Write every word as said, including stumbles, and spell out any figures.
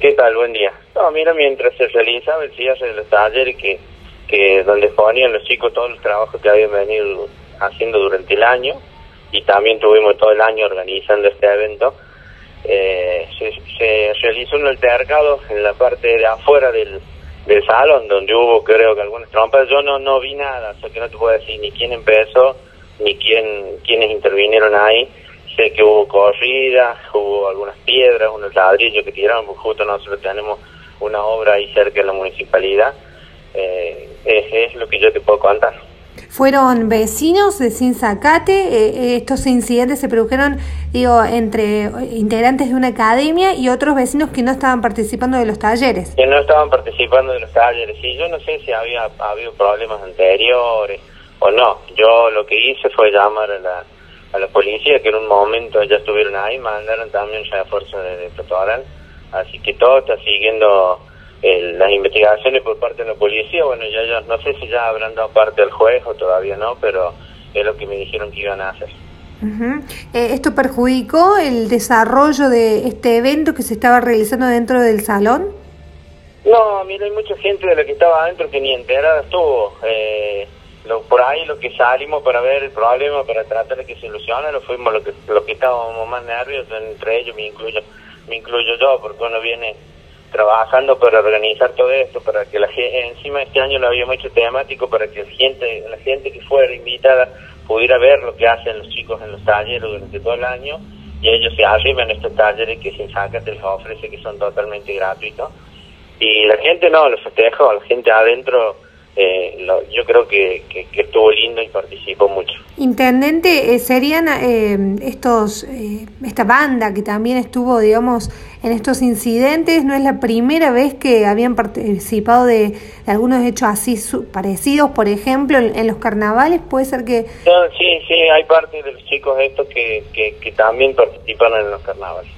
¿Qué tal? Buen día. No, mira, mientras se realizaba el cierre de los talleres que, que donde ponían los chicos todos los trabajos que habían venido haciendo durante el año, y también tuvimos todo el año organizando este evento, eh, se, se realizó un altercado en la parte de afuera del, del salón, donde hubo, creo que algunas trompas. Yo no no vi nada, o sea que no te puedo decir ni quién empezó, ni quién quiénes intervinieron ahí. Sé que hubo corridas, hubo algunas piedras, unos ladrillos que tiraron, porque justo nosotros tenemos una obra ahí cerca de la municipalidad. Eh, es, es lo que yo te puedo contar. ¿Fueron vecinos de Sinzacate? Eh, estos incidentes se produjeron, digo, entre integrantes de una academia y otros vecinos que no estaban participando de los talleres. Que no estaban participando de los talleres. Sí, yo no sé si había habido problemas anteriores o no. Yo lo que hice fue llamar a la a la policía, que en un momento ya estuvieron ahí, mandaron también refuerzos de, de Totoral, así que todo está siguiendo eh, las investigaciones por parte de la policía. Bueno, ya, ya no sé si ya habrán dado parte del juez o todavía no, pero es lo que me dijeron que iban a hacer. Uh-huh. Eh, ¿Esto perjudicó el desarrollo de este evento que se estaba realizando dentro del salón? No, mira, hay mucha gente de la que estaba adentro que ni enterada estuvo. Eh, Lo, por ahí lo que salimos para ver el problema, para tratar de que se solucione, lo fuimos lo que lo que estábamos más nerviosos, entre ellos me incluyo me incluyo yo, porque uno viene trabajando para organizar todo esto, para que la gente, encima este año lo habíamos hecho temático, para que la gente, la gente que fuera invitada pudiera ver lo que hacen los chicos en los talleres durante todo el año, y ellos se arriban a estos talleres que Sinzacate les ofrece, que son totalmente gratuitos, y la gente no, lo festejó, la gente adentro. Eh, lo, yo creo que, que, que estuvo lindo y participó mucho. Intendente, eh, serían eh, estos eh, esta banda que también estuvo, digamos, en estos incidentes. ¿No es la primera vez que habían participado de, de algunos hechos así su, parecidos, por ejemplo, en, en los carnavales? ¿Puede ser que...? No, sí, sí, hay parte de los chicos estos que, que, que también participan en los carnavales.